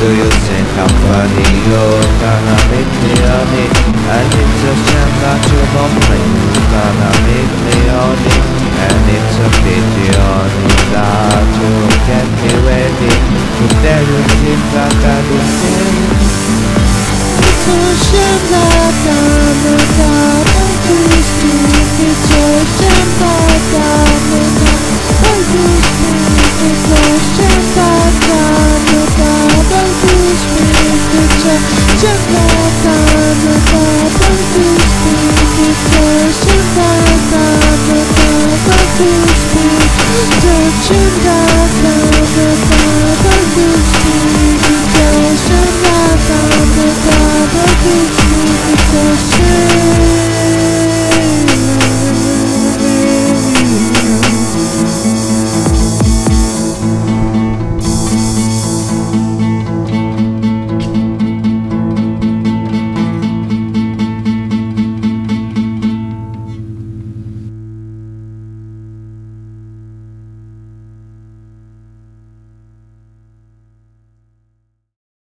you think I'm funny? You're gonna make me honey. I need to send that you don't play. You're gonna make me honey. And it's a pity honey that you get me ready. But there you think that I do things. It's a shame that I'm a god. I used to. It's a shame that I'm a god. I used to. It's a shame that I'm a god. I used to. It's a shame that I'm a god. I used to. It's a shame that I'm a god. I used to.